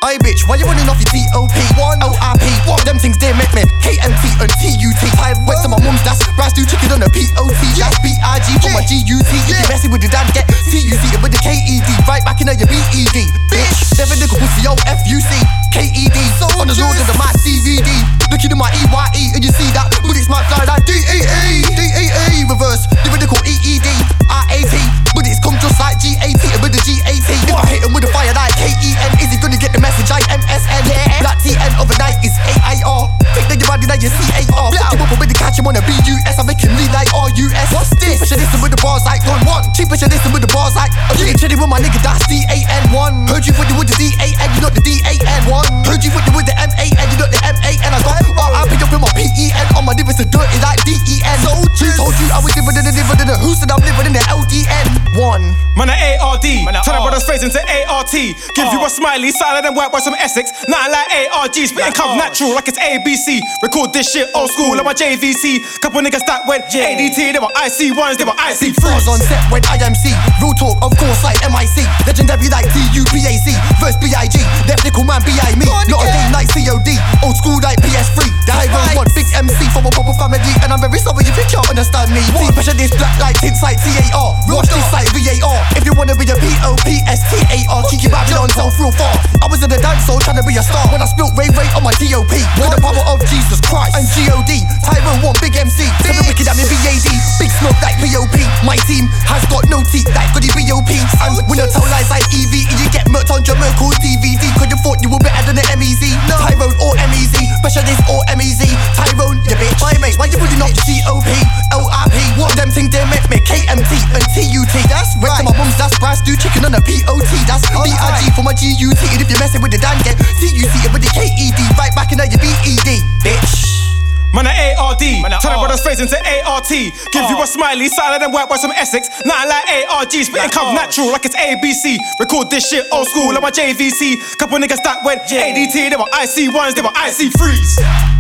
Aye bitch, why you running off your T.O.P? O.R.P. Them things they make me KMT and T.U.T. I went to my mum's, that's rice stew chicken on the P.O.T. That's B.I.G. for my G.U.T. If you messing with the dad, get T.U.C. with the K.E.D. Right back in your B.E.D. Bitch, never nickel pussy, yo, F.U.C. K.E.D. On the road of the my C.V.D. Looking at my E.Y.E. and you see that bullets might fly like D.E.E. D.E.E. Reverse, lyrical E.E.D. R.A.T. Bullets come just like G.A.T. and with the G.A.T. If I hit him with a fire like K.E.N. Is he gonna get the message? I.M.S.N. Black T.N. overnight is A.I.R. Think that your body like your C.A.R. Fuck him up with the catch him on a B.U.S. I make him lead like R.U.S. What's this? Cheaper should listen with the bars like Don 1. Cheaper should listen with the bars like I'm getting chilly with my nigga, that's D.A.N.1. Heard you with the D.A.N. You not the D.A.N.1. Heard you with the M.A.N. You not the M.A.N. I got R.I.P. up in my P.E.N. On my lyrics are dirty like D.E.N. Who told you I was living in the who said I'm living in the L.D.N.1? Man, A.R.D. Turn the brother's face into A.R.T. Give you a smiley, silent and white boy from Essex. Nothing like A.R.G. Spitting comes natural like it's A.B.C. Record this shit old school like my J.V.C. Couple niggas that went A.D.T. They were I.C.1s, they were I.C.3s. On set when I.M.C. Real talk, of course, like M.I.C. Legendary like D.U.P.A.C. First B.I.G. Left nickel man B.I. me. Not a game like C.O.D. Old school like PS3. Tyro 1, big MC from a proper family. And I'm very sorry if you can't understand me. Pressure this black like tints like T.A.R. Watch this like V.A.R. If you wanna be a P.O.P.S.T.A.R. Keep your Babylon so real far. I was in the dance hall trying to be a star. When I spilt Ray Ray on my T.O.P. With the power of Jesus Christ and G.O.D. Tyro 1, big MC. Seven wicked, I'm in B.A.D. Big smoke like P.O.P. My team has got no teeth like goody B.O.P. And when I tell lies like E.V. You get murked on your Merkle DVD. Cause you thought you were better than the M.E.Z. No. Tyrone or M.E.Z. Specialist or M.E.Z. Tyrone, you bitch. Why mate, why you putting up T.O.P. O.R.P. What them things they make me KMT and T.U.T. That's right. To my mum's, that's rice stew chicken on the P.O.T. That's B.I.G. for my G.U.T. And if you're messing with the Dan, get T.U.C. with the K.E.D. Right back in your B.E.D. Bitch. Man, A.R.D. Turn the brother's face into A.R.T. Give you a smiley, silent and white boys from Essex. Nothing like A.R.G. Spitting comes natural like it's A.B.C. Record this shit old school like my J.V.C. Couple niggas that went A.D.T. They were I.C.1s, they were I.C.3s.